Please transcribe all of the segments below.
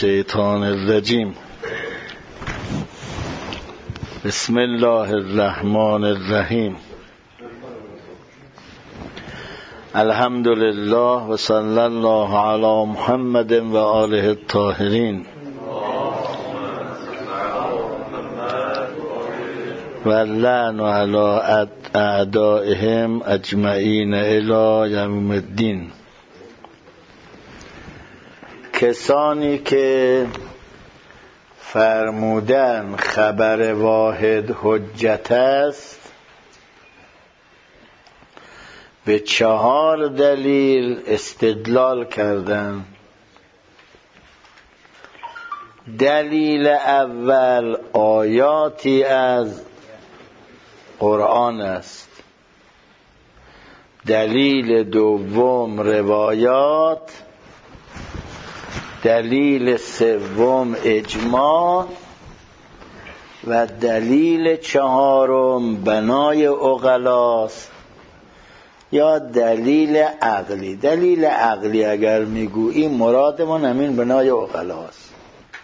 الشیطان الرجیم. بسم الله الرحمن الرحیم. الحمد لله و صلی الله علی محمد و آله الطاهرین و لعن علی اعدائهم اجمعین الی یوم الدین. کسانی که فرمودن خبر واحد حجت است، به 4 دلیل استدلال کردند. دلیل اول آیاتی از قرآن است. دلیل دوم روایات. دلیل سوم اجماع و دلیل 4 بنای عقلاست یا دلیل عقلی. دلیل عقلی اگر میگوییم مرادمون همین بنای عقلاست.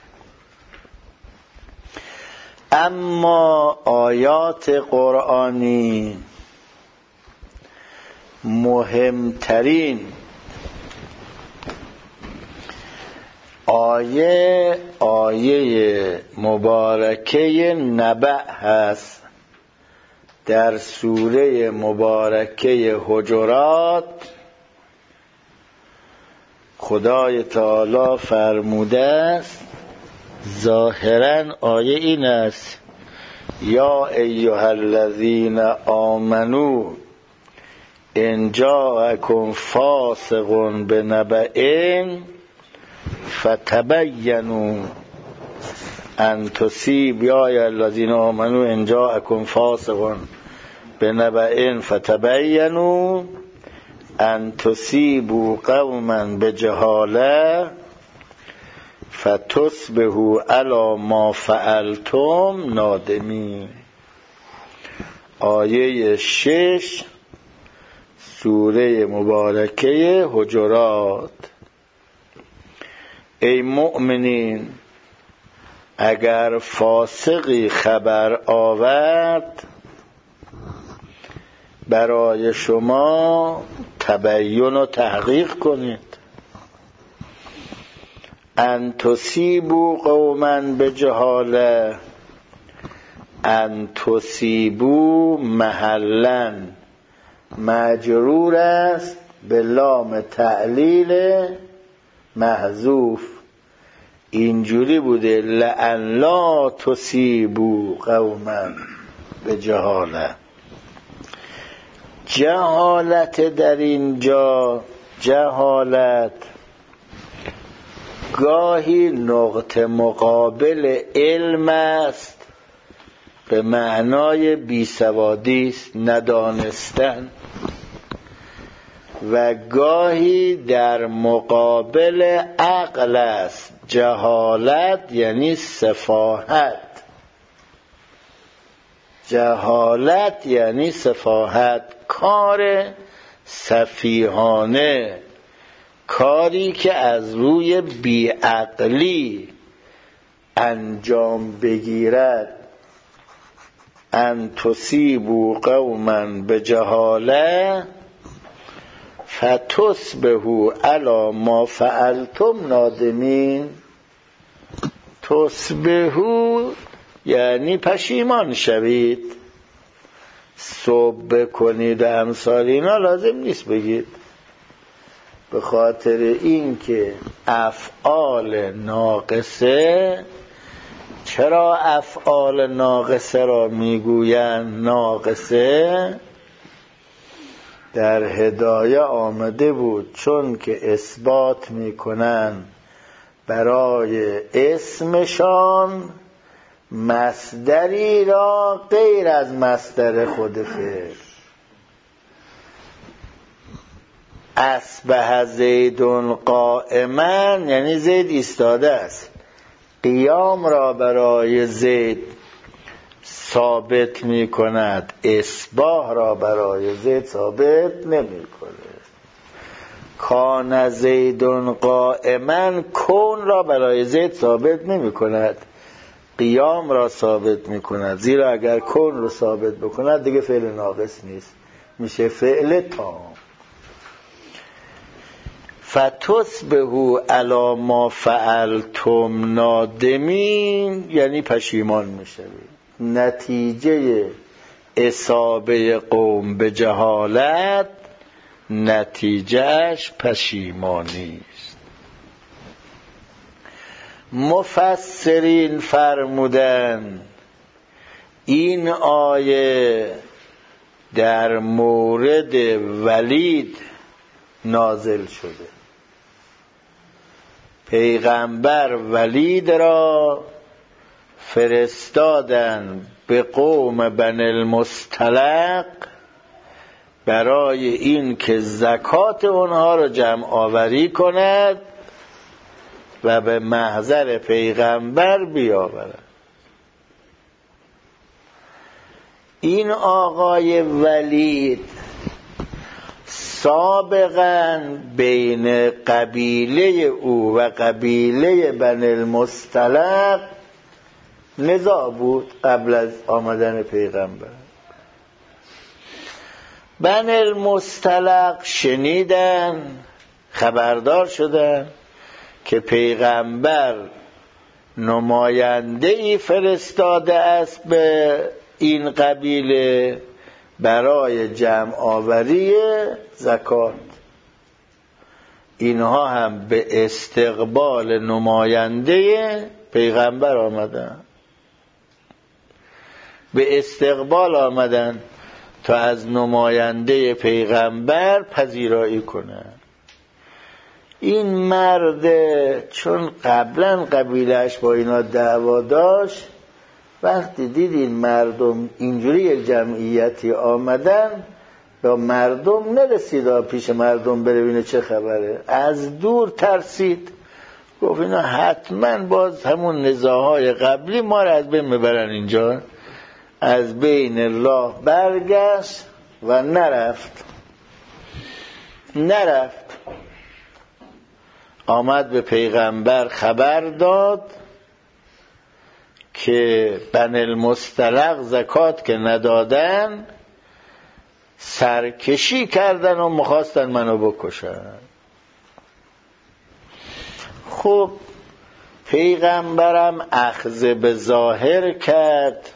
اما آیات قرآنی مهمترین آیه مبارکه نبأ هست در سوره مبارکه حجرات. خدای تعالی فرموده است، ظاهرا آیه این است: یا ایها الذین آمنوا ان جاءکم فاسق بنبأ فتبینوا ان تصیبوا یا ایها الذین آمنوا ان جاءکم فاسق بنبأ فتبینوا ان تصیبوا قوما بجهاله فتصبحوا علی ما فعلتم نادمین. آیه 6 سوره مبارکه حجرات. ای مؤمنین، اگر فاسقی خبر آورد برای شما تبیین و تحقیق کنید. ان تصیبوا قوما بجهاله، ان تصیبوا محلا مجرور است به لام تعلیل محذوف. اینجوری بوده لئن لا تصیبوا قوما بجهاله. جهالت در اینجا، جهالت گاهی نقطه مقابل علم است، به معنای بیسوادی است، ندانستن، و گاهی در مقابل عقل است. جهالت یعنی سفاهت. جهالت یعنی سفاهت، کار سفیهانه، کاری که از روی بیعقلی انجام بگیرد. ان تصیبوا قوما بجهاله فتصبحوا علی ما فعلتم نادمین. تصبحوا یعنی پشیمان شوید. صبح کنید امثال اینا لازم نیست بگید، به خاطر اینکه افعال ناقصه. چرا افعال ناقصه را میگویند ناقصه؟ در هدایه آمده بود، چون که اثبات میکنن برای اسمشان مصدری را غیر از مصدر خود فعل. اصبح زید قائما یعنی زید ایستاده است. قیام را برای زید ثابت می کند، اصباح را برای زید ثابت نمی کند. کان زید قائما، کون را برای زید ثابت نمی کند، قیام را ثابت می کند. زیرا اگر کون رو ثابت بکند دیگه فعل ناقص نیست، میشه فعل تام. فتصبحوا علی ما فعلتم نادمین، یعنی پشیمان میشوید. نتیجه اصابه قوم به جهالت نتیجهش پشیمانی است. مفسرین فرمودن این آیه در مورد ولید نازل شده. پیغمبر ولید را فرستادن به قوم بنی المصطلق برای این که زکات اونها را جمع آوری کند و به محضر پیغمبر بیاورد. این آقای ولید سابقاً بین قبیله او و قبیله بنی المصطلق نزاع بود قبل از آمدن پیغمبر. بنی المصطلق شنیدن، خبردار شدن که پیغمبر نماینده‌ای فرستاده است به این قبیله برای جمع آوری زکات. اینها هم به استقبال نماینده پیغمبر آمدن، به استقبال آمدن تا از نماینده پیغمبر پذیرایی کنن. این مرد چون قبلا قبیلهش با اینا دعوا داشت، وقتی دید این مردم اینجوری یک جمعیتی آمدن، با مردم نرسید پیش مردم ببینه چه خبره، از دور ترسید، گفت اینا حتما باز همون نزاعهای قبلی ما را از بین میبرن اینجا. از بین راه برگشت و نرفت. آمد به پیغمبر خبر داد که بنی المصطلق زکات که ندادن سرکشی کردن و میخواستن منو بکشن. خب پیغمبرم اخذ به ظاهر کرد،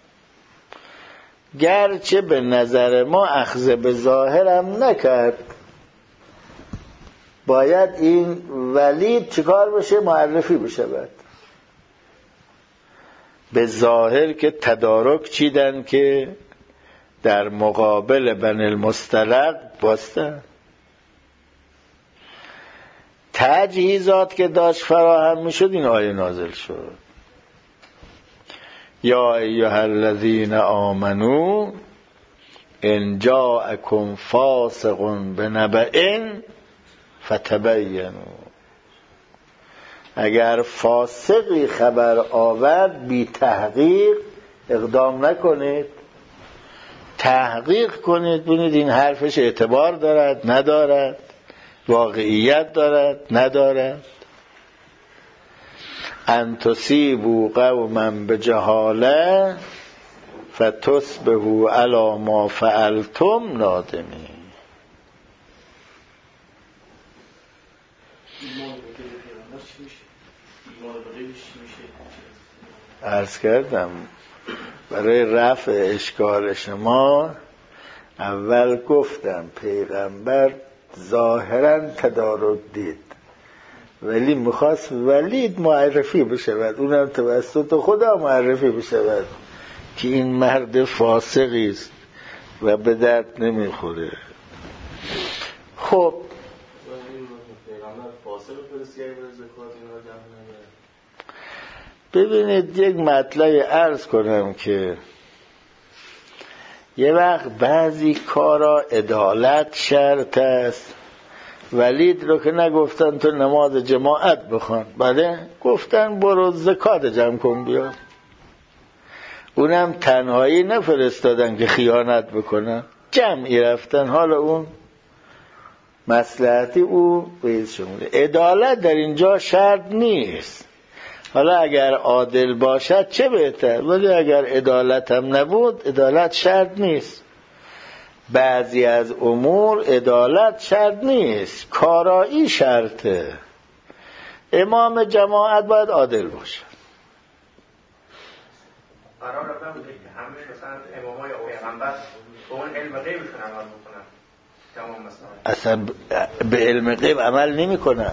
گرچه به نظر ما اخذ به ظاهرم نکرد. باید این ولید چیکار بشه؟ معرفی بشه. بعد به ظاهر که تدارک چیدن که در مقابل بنی المصطلق باستن. تجهیزات که داشت فراهم میشد این آیه نازل شد. یا ایها الذین آمنو ان جاءکم فاسق بنبأ فتبینوا. اگر فاسقی خبر آورد بی تحقیق اقدام نکنید، تحقیق کنید، ببینید این حرفش اعتبار دارد ندارد، واقعیت دارد ندارد. ان تصیبوا قوما بجهاله فتصبحوا علی ما فعلتم نادمین. عرض کردم برای رفع اشکال شما اول گفتم پیغمبر ظاهرا تدارک دید، ولی میخواست ولید معرفی بشود، اونم توسط خدا معرفی بشود که این مرد فاسقی است و به درد نمیخوره. خب ببینید یک مطلب عرض کنم که یه وقت بعضی کارا عدالت شرط است. ولید رو که نگفتن تو نماز جماعت بخوان، بله گفتن برو زکات جمع کن بیا. اونم تنهایی نفرستادن که خیانت بکنن، جمعی رفتن. حالا اون مصلحتی او به شموله. عدالت در اینجا شرط نیست. حالا اگر عادل باشد چه بهتر، ولی اگر عدالت هم نبود عدالت شرط نیست. بعضی از امور عدالت شرط نیست، کارایی شرطه. امام جماعت باید عادل باشه. قرار رفتن بوده که همه مثلا امامای او پیغمبر با اون علم غیبشون عمل بکنن تمام مسائل. اصلا به علم غیب عمل نمی کنن.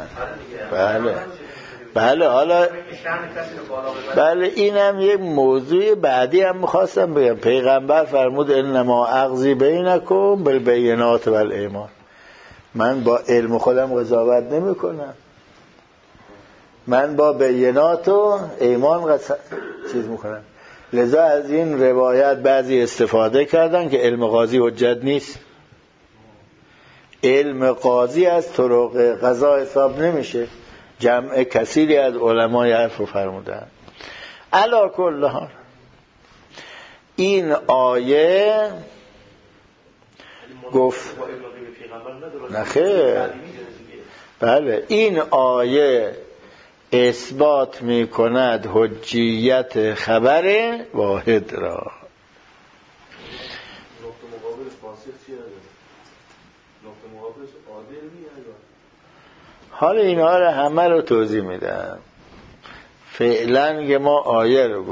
بله حالا بله اینم یه موضوع بعدی هم میخواستم بگم. پیغمبر فرمود انما اقضی بینکم بالبینات والایمان. من با علم خودم قضاوت نمی کنم، من با بینات و ایمان چیز میکنم. لذا از این روایت بعضی استفاده کردن که علم قاضی حجت نیست. علم قاضی از طرق قضا حساب نمیشه. جمع کثیری از علمای حرف رو فرمودن. علی کل حال این آیه گفت نخیر، بله این آیه اثبات می کند حجیت خبر واحد را. حالا اینها رو همه رو توضیح میدم. فعلا که ما آیه رو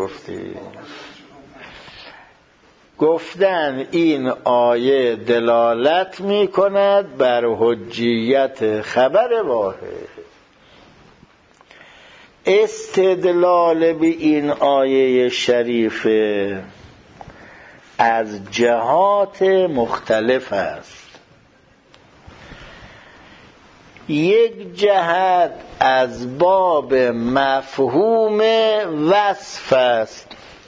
گفتن این آیه دلالت می کند بر حجیت خبر واحد. استدلال به این آیه شریفه از جهات مختلف است. یک جهت از باب مفهوم وصف است.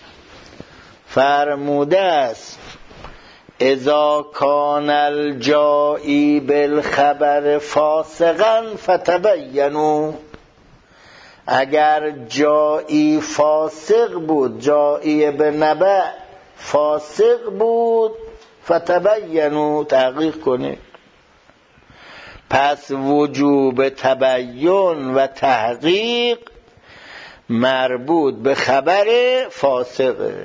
فرموده است اذا کان الجائی بالخبر فاسقا فتبینوا. اگر جایی فاسق بود، جایی به نبع فاسق بود، فتبینوا تحقیق کنید. پس وجوب تبین و تحقیق مربوط به خبر فاسقه.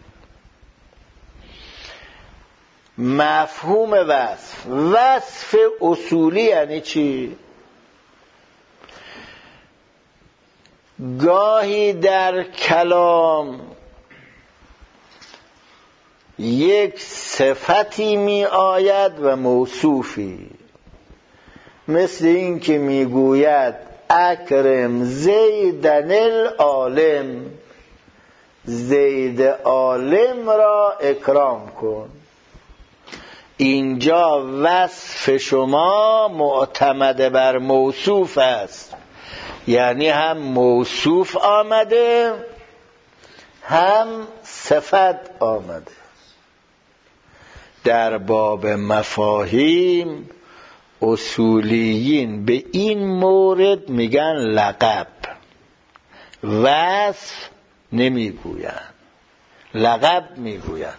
مفهوم وصف اصولی یعنی چی؟ گاهی در کلام یک صفتی می آید و موصوفی، مثل این که می گوید اکرم زیدن العالم، زید عالم را اکرام کن. اینجا وصف شما معتمد بر موصوف است، یعنی هم موصوف آمده هم صفت آمده. در باب مفاهیم اصولیین به این مورد میگن لقب، وصف نمیگوین، لقب میگوین.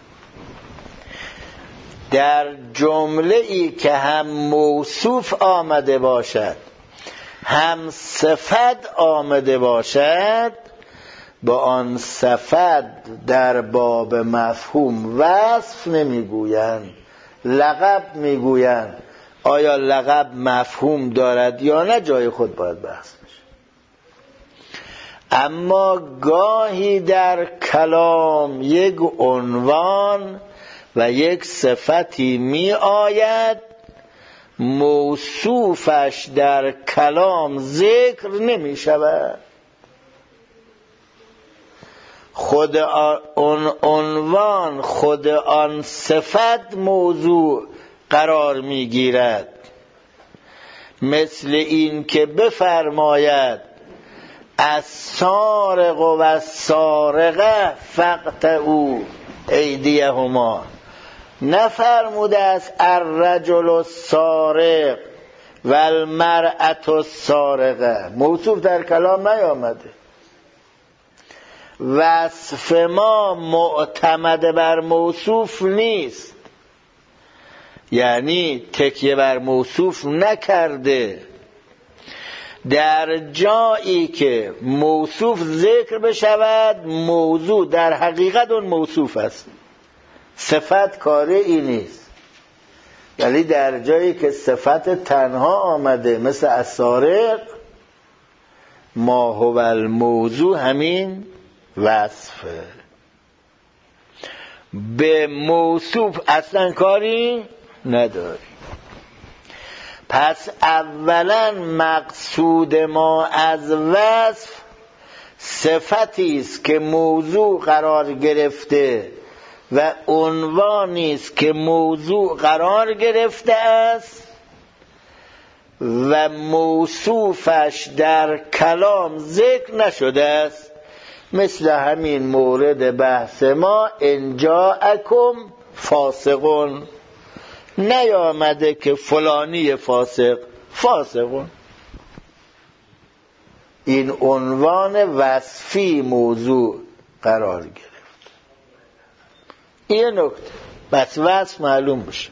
در جمله ای که هم موصوف آمده باشد هم صفت آمده باشد، با آن صفت در باب مفهوم وصف نمیگویند، لقب میگویند. آیا لقب مفهوم دارد یا نه جای خود باید بحث بشه. اما گاهی در کلام یک عنوان و یک صفتی می آید، موصوفش در کلام ذکر نمی شود، خود آن عنوان خود آن صفت موضوع قرار می گیرد. مثل این که بفرماید السارق و السارقه فاقطعوا ایدیهما، نفرموده است الرجل السارق و المرأة السارقه، موصوف در کلام نیامده. وصف ما معتمد بر موصوف نیست، یعنی تکیه بر موصوف نکرده. در جایی که موصوف ذکر بشود موضوع در حقیقت اون موصوف است، صفت کاره ای نیست. ولی در جایی که صفت تنها آمده مثل السارق، ما هو الموضوع همین وصفه، به موصوف اصلا کاری نداری. پس اولا مقصود ما از وصف صفتی است که موضوع قرار گرفته و عنوانی است که موضوع قرار گرفته است و موصوفش در کلام ذکر نشده است. مثل همین مورد بحث ما ان جاءکم فاسقون، نیامده که فلانی فاسقون. این عنوان وصفی موضوع قرار گرفت. این نکته بس وصف معلوم بشه.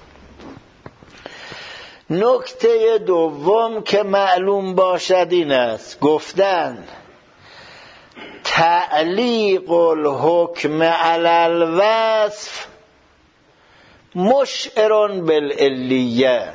نکته دوم که معلوم باشد این است، گفتن تعلیق الحکم علی الوصف مشعر بالعلیه.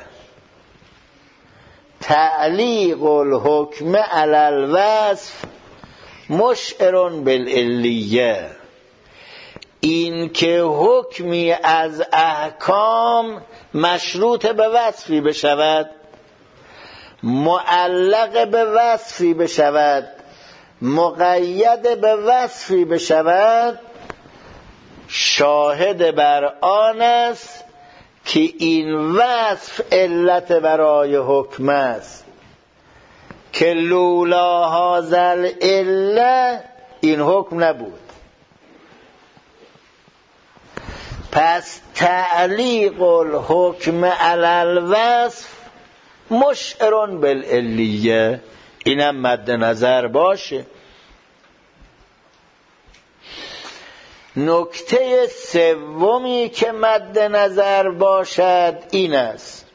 تعلیق الحکم علی الوصف مشعر بالعلیه، این که حکمی از احکام مشروط به وصفی بشود، معلق به وصفی بشود، مقید به وصفی بشود، شاهد بر آن است که این وصف علت برای حکم است، که لولا هذا العله این حکم نبود. پس تعلیق الحکم علی الوصف مشعر بالعلیه، اینم مد نظر باشه. نکته سومی که مد نظر باشد این است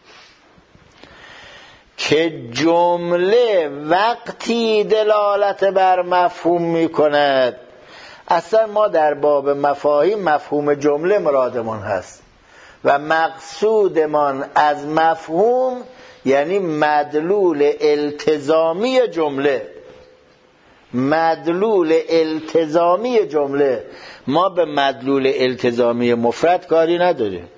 که جمله وقتی دلالت بر مفهوم می کند، اصلا ما در باب مفاهیم مفهوم جمله مرادمان هست و مقصودمان از مفهوم یعنی مدلول التزامی جمله. مدلول التزامی جمله، ما به مدلول التزامی مفرد کاری نداریم.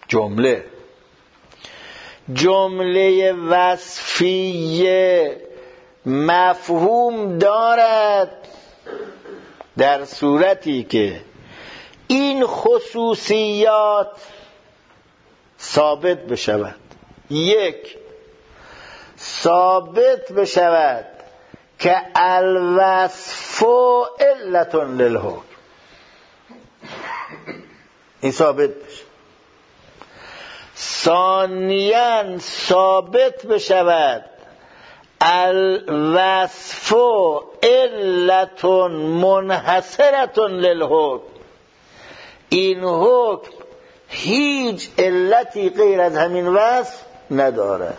جمله وصفیه مفهوم دارد در صورتی که این خصوصیات ثابت بشود. یک، ثابت بشود که الوصف علت للحکم، این ثابت بشه. ثانیاً ثابت بشود الوصف علت منحصرة للحکم، این حکم هیچ علتی غیر از همین وصف ندارد.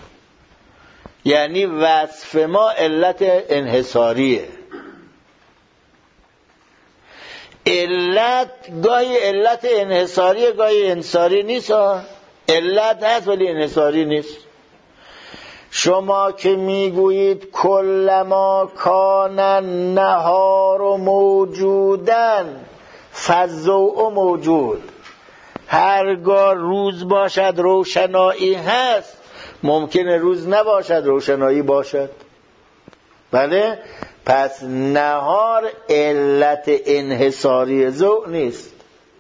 یعنی وصف ما علت انحصاریه. علت گاهی علت انحصاریه گاهی انحصاری نیست. علت هست ولی انحصاری نیست. شما که میگویید کلما کان النهار موجودن فالضوء موجود، هرگاه روز باشد روشنایی هست، ممکنه روز نباشد روشنایی باشد. بله، پس نهار علت انحصاری ضوء نیست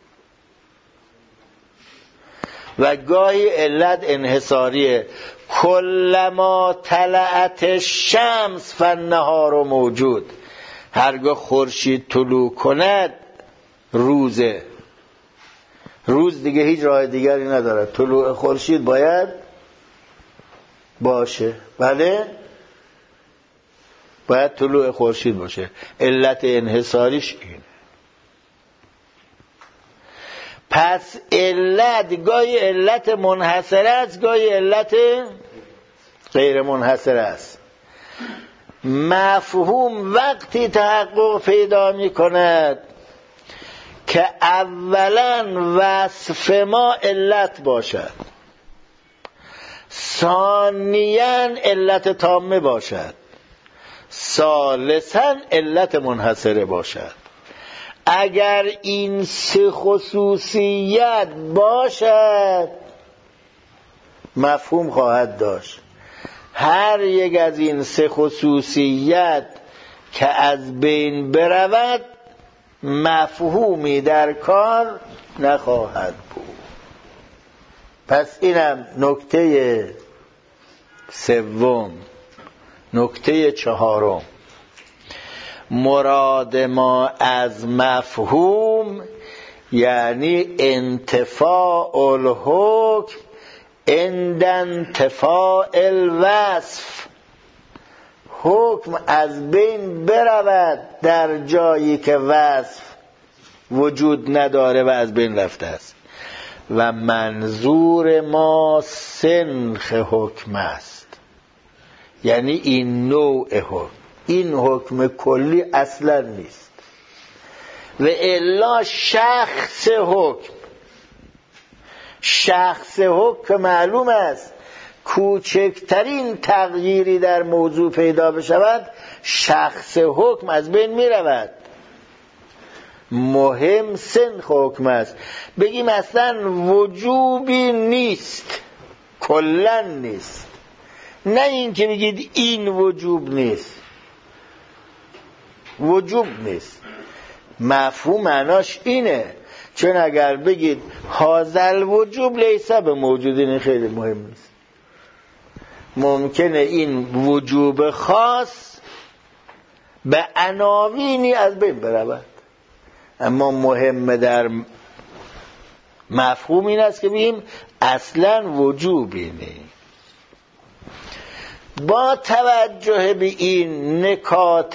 و گاهی علت انحصاریه. کلما طلعت الشمس فالنهار موجود، هرگاه خورشید طلوع کند روزه. روز دیگه هیچ راه دیگری ندارد، طلوع خورشید باید باشه. بله، باید طلوع خورشید باشه. علت انحصاریش اینه. پس علت گاهی علت منحصره است، گاهی علت غیر منحصره است. مفهوم وقتی تحقق پیدا می کند که اولا وصف ما علت باشد، ثانیاً علت تامه باشد، ثالثاً علت منحصره باشد. اگر این سه خصوصیت باشد مفهوم خواهد داشت. هر یک از این سه خصوصیت که از بین برود مفهومی در کار نخواهد بود. پس اینم نکته سوم. نکته چهارم، مراد ما از مفهوم یعنی انتفاع الحکم عند انتفاع الوصف. حکم از بین برود در جایی که وصف وجود نداره و از بین رفته است. و منظور ما سنخ حکم است، یعنی این نوع حکم. این حکم کلی اصلا نیست. و الا شخص حکم، شخص حکم معلوم است کوچکترین تغییری در موضوع پیدا بشود شخص حکم از بین می رود. مهم سنخ حکم است. بگیم اصلا وجوبی نیست، کلن نیست، نه این که بگید این وجوب نیست. وجوب نیست. مفهوم معناش اینه. چون اگر بگید هازل وجوب لیسه به موجودین خیلی مهم نیست. ممکنه این وجوب خاص به عناوینی از بین برود، اما مهم در مفهوم این است که بگیم اصلا وجوبی نیست. با توجه به این نکات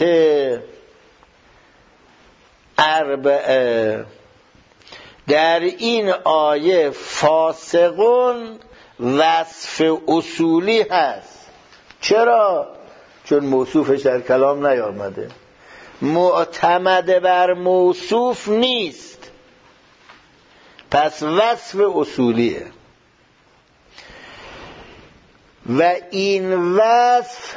اربعه در این آیه فاسقون وصف اصولی هست. چرا؟ چون موصوفش در کلام نیامده، معتمد بر موصوف نیست، پس وصف اصولیه. و این وصف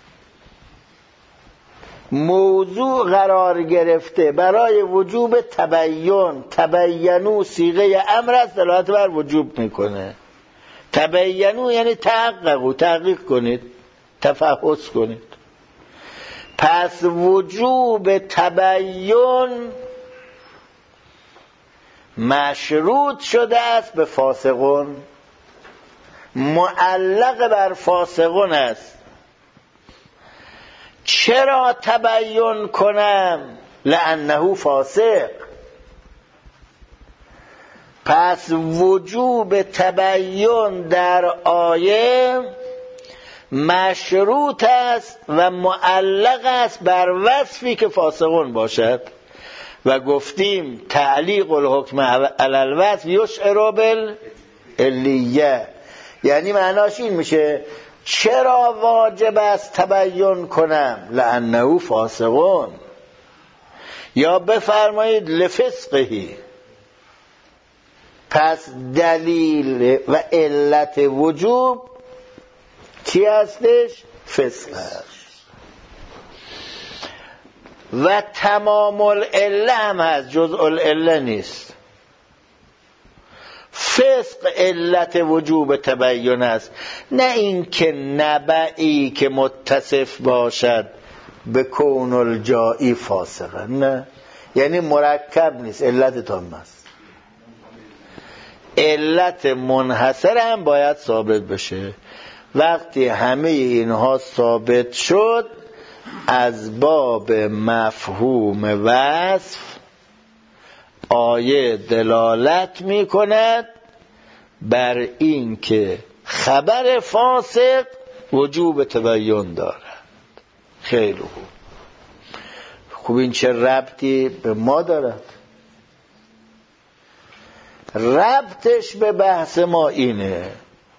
موضوع قرار گرفته برای وجوب تبیین. تبینو صیغه امر است، دلالت بر وجوب میکنه. تبینو یعنی تحققو، تحقیق کنید، تفحص کنید. پس وجوب تبیین مشروط شده است به فاسقون، معلق بر فاسقون است. چرا تبیین کنم؟ لانه فاسق. پس وجوب تبیین در آیه مشروط است و معلق است بر وصفی که فاسقون باشد. و گفتیم تعلیق الحکم علی الوصف یشعر بالعلیه، یعنی معناش این میشه چرا واجب است تبیین کنم؟ لانه فاسقون. یا بفرمایید لفسقهی. پس دلیل و علت وجوب چی هستش؟ فسق هست. و تمام العله هم هست، جزء العله نیست. فسق علت وجوب تبیین است، نه این که نبعی که متصف باشد به کون الجایی فاسقه، نه، یعنی مرکب نیست، علت تام است. علت منحصر هم باید ثابت بشه. وقتی همه اینها ثابت شد از باب مفهوم وصف آیه دلالت می کند بر این که خبر فاسق وجوب تبیین دارد. خیلی خوب. خوب این چه ربطی به ما دارد؟ ربطش به بحث ما اینه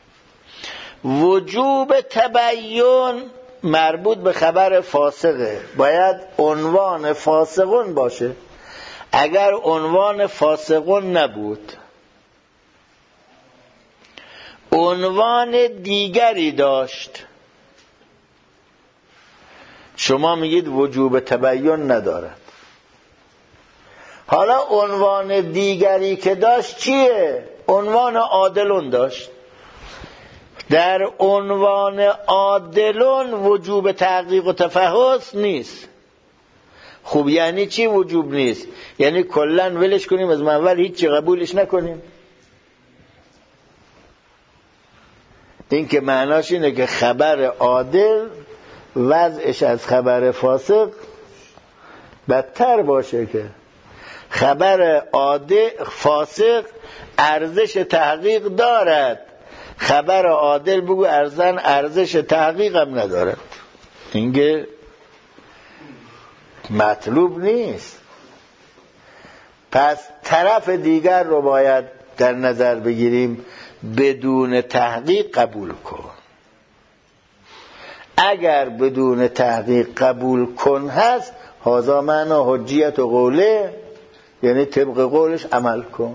وجوب تبیین مربوط به خبر فاسقه، باید عنوان فاسقون باشه. اگر عنوان فاسقون نبود، عنوان دیگری داشت، شما میگید وجوب تبیین ندارد. حالا عنوان دیگری که داشت چیه؟ عنوان عادلون داشت. در عنوان عادلون وجوب تحقیق و تفحص نیست. خوب یعنی چی وجوب نیست؟ یعنی کلن ولش کنیم از اول هیچی قبولش نکنیم؟ این که معناش اینه که خبر عادل وضعش از خبر فاسق بدتر باشه، که خبر عادل فاسق ارزش تحقیق دارد، خبر عادل بگو ارزش تحقیق هم ندارد. اینگه مطلوب نیست. پس طرف دیگر رو باید در نظر بگیریم، بدون تحقیق قبول کن. اگر بدون تحقیق قبول کن هست، هذا معنی حجیت و قوله، یعنی طبق قولش عمل کن.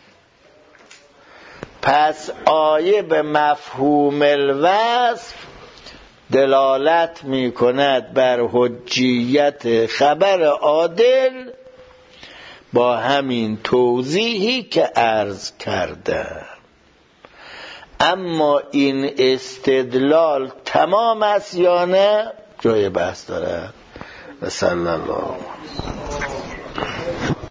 پس آیه به مفهوم الوصف دلالت می کند بر حجیت خبر عادل با همین توضیحی که عرض کردم. اما این استدلال تمام است یا نه جای بحث داره. صلی الله